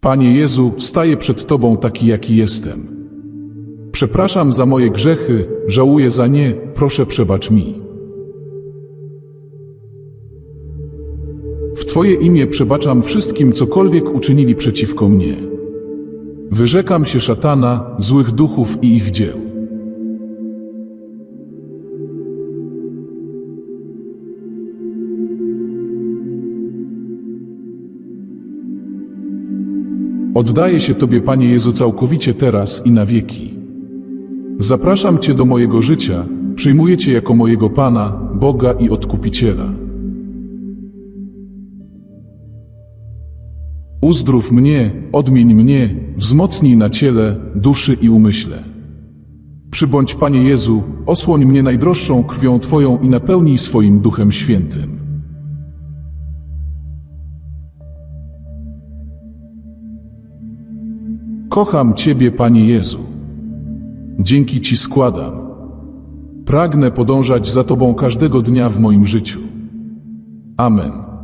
Panie Jezu, staję przed Tobą taki, jaki jestem. Przepraszam za moje grzechy, żałuję za nie, proszę przebacz mi. W Twoje imię przebaczam wszystkim, cokolwiek uczynili przeciwko mnie. Wyrzekam się szatana, złych duchów i ich dzieł. Oddaję się Tobie, Panie Jezu, całkowicie teraz i na wieki. Zapraszam Cię do mojego życia, przyjmuję Cię jako mojego Pana, Boga i Odkupiciela. Uzdrów mnie, odmień mnie, wzmocnij na ciele, duszy i umyśle. Przybądź, Panie Jezu, osłoń mnie najdroższą krwią Twoją i napełnij swoim Duchem Świętym. Kocham Ciebie, Panie Jezu. Dzięki Ci składam. Pragnę podążać za Tobą każdego dnia w moim życiu. Amen.